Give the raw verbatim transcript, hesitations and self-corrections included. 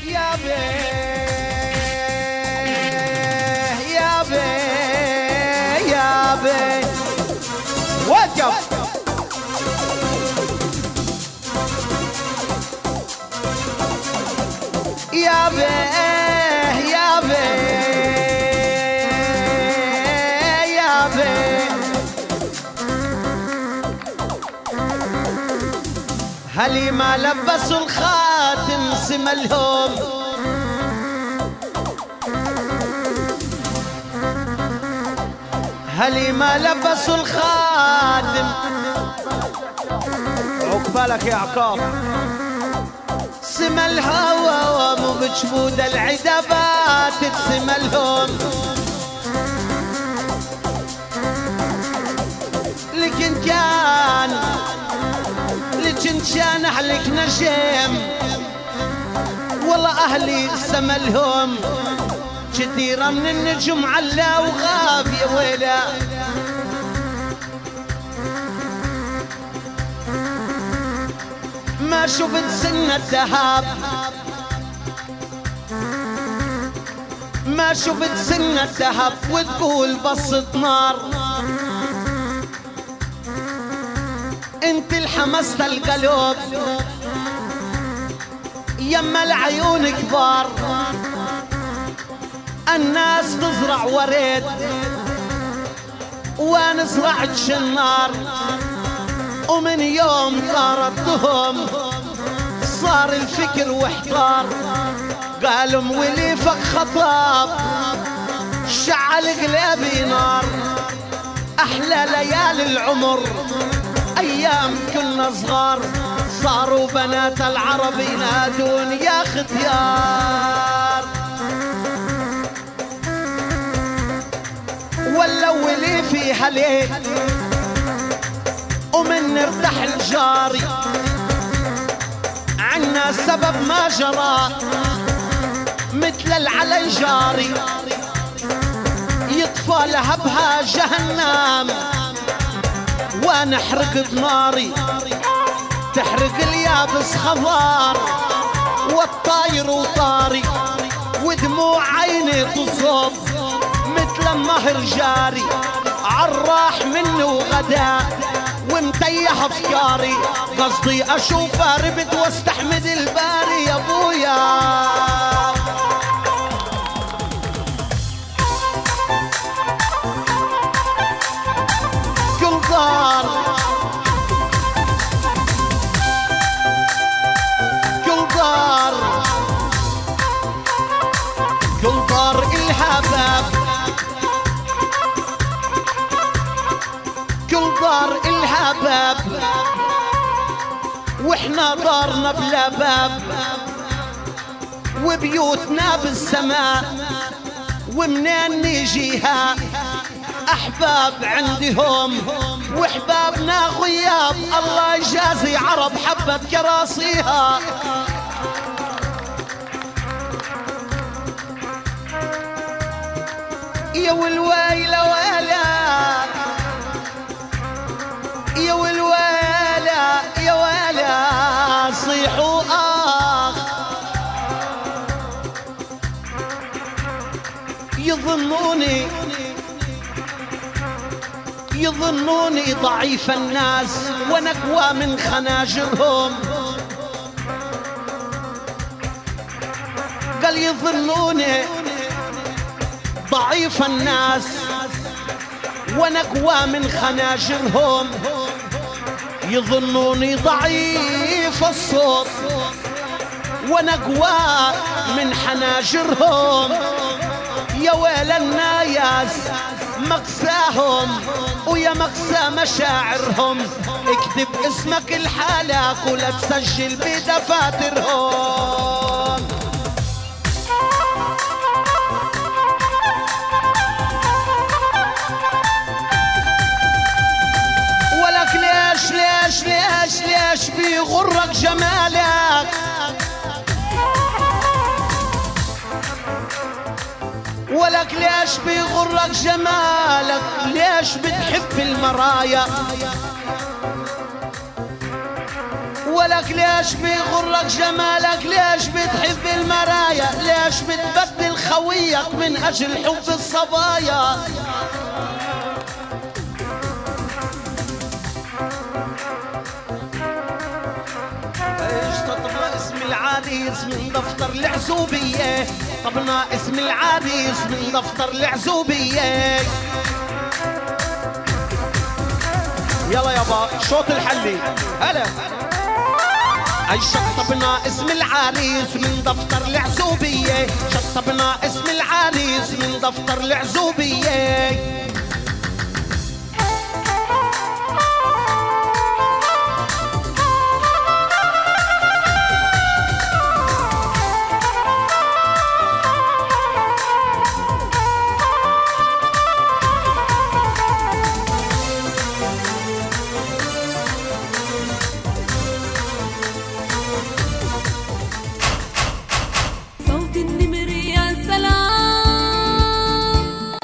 يا بيه يا بيه يا بيه وقف يا بيه يا بيه يا بيه هلي ما لبسوا الخاتم سملهم هلي ما لبسوا الخاتم عقبالك يا عقاب سما الهوى مو بجمود العدبات تسملهم لكن كان لكن كان اهلك نجم والله اهلي سملهم كثيرة من النجم علا وغاب يا ويلا ما شفت سنة ذهب ما شفت سنة ذهب وتقول بصت نار انت الحمست القلوب يما العيون كبار الناس تزرع ورد وانا زرعت شنار ومن يوم طاردتهم صار الفكر واحتار قالوا مولي فك خطاب شعل قلبي نار احلى ليالي العمر ايام كنا صغار صاروا بنات العرب ينادون يا ختيار ولو لي فيها ليه ومن ارتحل جاري عنا سبب ما جرى مثل العلي جاري يطفى لهبها جهنم ونحرق بناري تحرق اليابس خضار والطاير وطاري ودموع عيني تصب مثل النهر جاري عراح منه وغدا ومتيح افكاري قصدي اشوفه ربت واستحمد الباري يا ابويا كل دار كل دار كل دار إلها باب كل دار إلها باب واحنا دارنا بلا باب وبيوتنا بالسماء ومنين نيجيها احباب عندهم واحبابنا غياب الله يجازي عرب حبة كراسيها يا والويلة ويلا يا والويلة يا ويلا صيحوا آخ يظنوني يظنوني ضعيف الناس ونكوى من خناجرهم قال يظنوني ضعيف الناس ونكوى من خناجرهم يظنوني ضعيف الصوت ونكوى من حناجرهم يا ويل الناياس مقساهم ويا مقسى مشاعرهم اكتب اسمك الحالك ولا تسجل بدفاترهم ولك ليش ليش ليش ليش بيغرك جمالك ولك ليش بيغرك جمالك ليش بتحب المرايا ولك ليش بيغرك جمالك ليش بتحب المرايا ليش بتبدل خويك من اجل حب الصبايا؟ طبنا اسم العريس من دفتر العزوبية، طبنا اسم العريس من دفتر العزوبية. يلا يابا شوط الحلي هلا. اي شطبنا اسم العريس من دفتر العزوبية، شطبنا اسم العريس من دفتر العزوبية.